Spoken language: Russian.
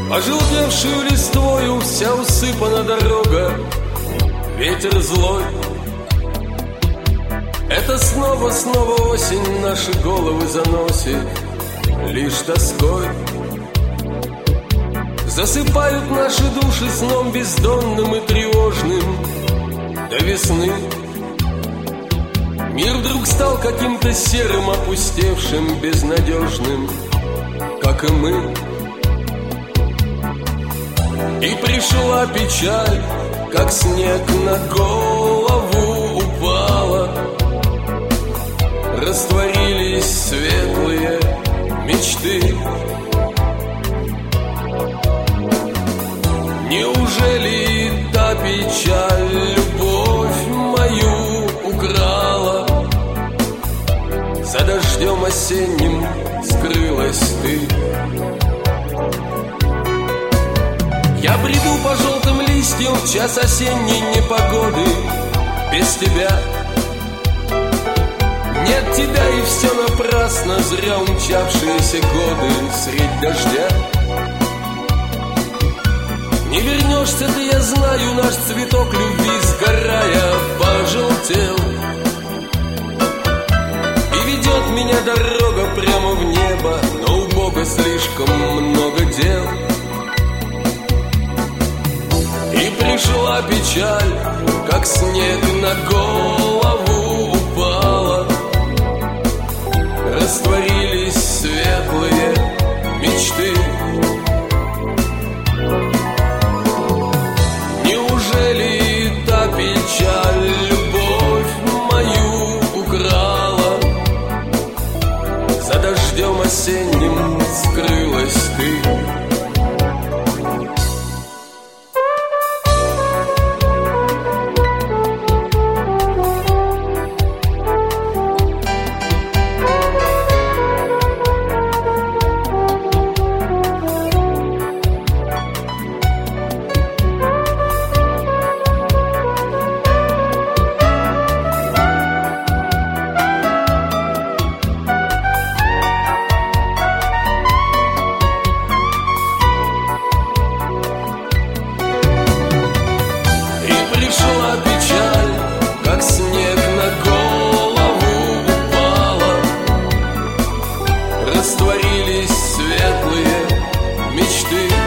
Пожелтевшую листвою вся усыпана дорога, ветер злой. Это снова осень наши головы заносит лишь тоской. Засыпают наши души сном бездонным и тревожным до весны. Мир вдруг стал каким-то серым, опустевшим, безнадежным, как и мы. И пришла печаль, как снег на голову упала. Растворились светлые мечты. Неужели та печаль любовь мою украла? За дождем осенним скрылась ты. Я бреду по желтым листьям в час осенней непогоды. Без тебя нет тебя, и все напрасно, зря умчавшиеся годы средь дождя. Не вернешься ты, я знаю, наш цветок любви, сгорая, пожелтел. И ведет меня дорога прямо в небо, но у Бога слишком много дел. И пришла печаль, как снег на голову упала. Растворились светлые мечты. Неужели та печаль любовь мою украла? За дождем осенним скрылась ты. Растворились светлые мечты.